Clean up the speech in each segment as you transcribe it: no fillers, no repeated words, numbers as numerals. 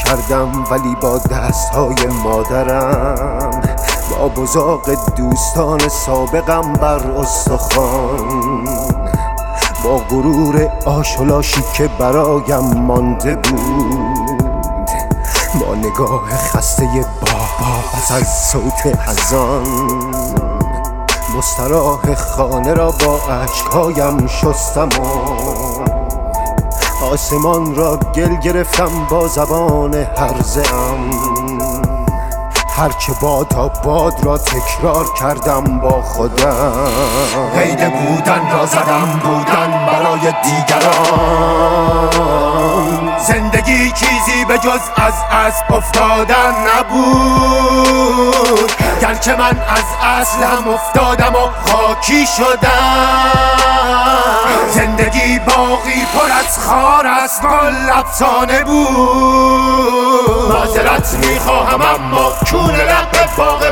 کردم ولی با دستهای مادرم، با بزاق دوستان سابقم بر استخوان، با غرور آشولاشی که برایم مانده بود، با نگاه خسته بابا پس از صوت اذان، مستراح خانه را با اشکهایم شستم و آسمان را گل گرفتم با زبان هرزه‌ام، هرچه بادا باد را تکرار کردم با خودم، قید بودن را زدم بودن برای دیگران، زندگی چیزی به جز از اسب افتادن نبود، گرچه من از اصلم افتادم و خاکی شدم، زندگی باقی پر از خار است گل افسانه بود، معذرت میخواهم اما چون لب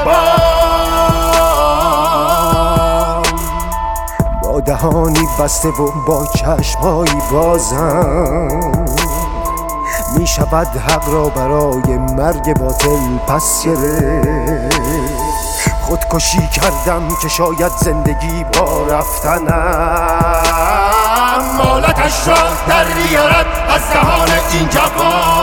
باغبان، با دهانی بسته و با چشمهایی بازم، می شود حق را برای مرگ باطل پس گرفت، خودکشی کردم که شاید زندگی با رفتنم مالتش را در بیارد از دهان این جوان،